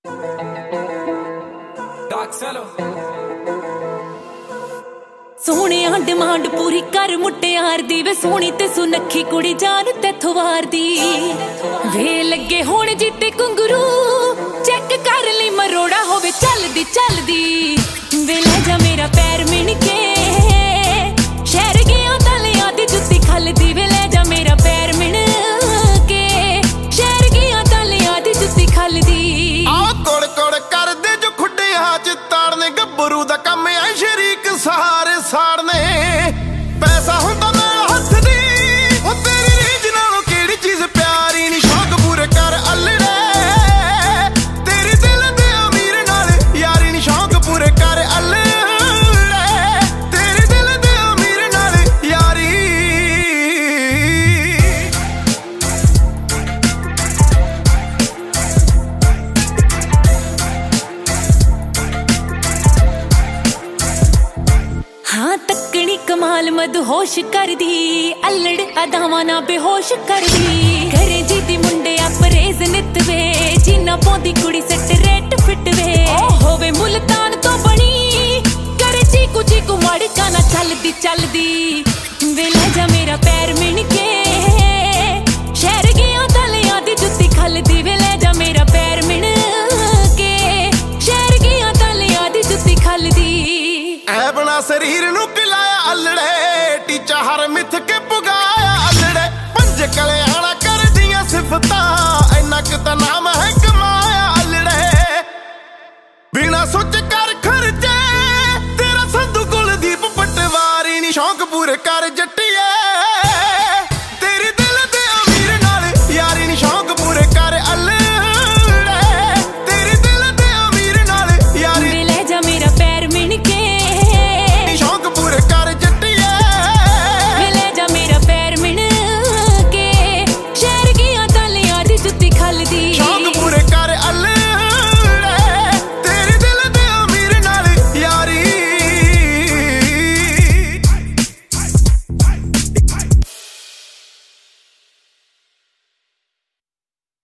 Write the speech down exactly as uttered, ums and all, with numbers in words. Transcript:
सोहणिया demand पूरी कर मुटियार दी वे सोहनी ते सुनखी कुड़ी जान तैथों वार दी वे लगे होण जिते घुंगरू चेक कर ली मरोड़ा होवे चलदी चलदी वे ले जा मेरा पैर मिण के शहर गया तलियां दी जुत्ती खलदी वे ले जा मेरा पैर मिण के शहर गया तलियां दी जुत्ती खलदी आ कोड़ कोड़ कर दे जो खुड्डियां च ताड़ने गब्बरू दा कम ऐ शरीक सहारे साड़ने पैसा हुंदा मेरा हत्थ दी ओ तेरी रीझ नालों केड़ी चीज प्यारी नी शौक पूरे कर अल्लड़े तेरी दिल दे अमीर नाल यारी नी शौक पूरे कर अल्लड़े तेरी दिल दे अमीर नाल यारी हाँ तकनी कमाल मदहोश कर दी अल्लड़ अदावां ना बेहोश कर दी घरे जीती मुंडे अपरेज नित वे जीना पौंदी कुड़ी सट रेट फिट वे ओ होवे मुल्तान तो बनी करे चीकू चीकू मड़का ना चलदी चलदी वे ले जा मेरा पैर मिण के शहर गया तलियां दी जुत्ती खलदी वे ले जा मेरा पैर मिण के शहर गया तलियां दी जुत्ती खलदी ऐ बना शरीर नू किलाया अल्लड़े टीचा हर मिथ के पुगाया अल्लड़े पंज कलियाना कर दियां सिफतां इन्ना क तां नाम है कमाया अल्लड़े बिना सोच कर खर्चे तेरा संधू कुलदीप पटवारी नी शौक पूरे कर जट्टिए तेरी दिल दे अमीर नाल यारी नी शौक पूरे कर अल्लड़े तेरी दिल दे अमीर नाल यारी वे ले जा मेरा पैर मिण के शौक पूरे कर जट्टिए वे ले जा मेरा पैर मिण के शहर गया तलियां दी जुत्ती खलदी।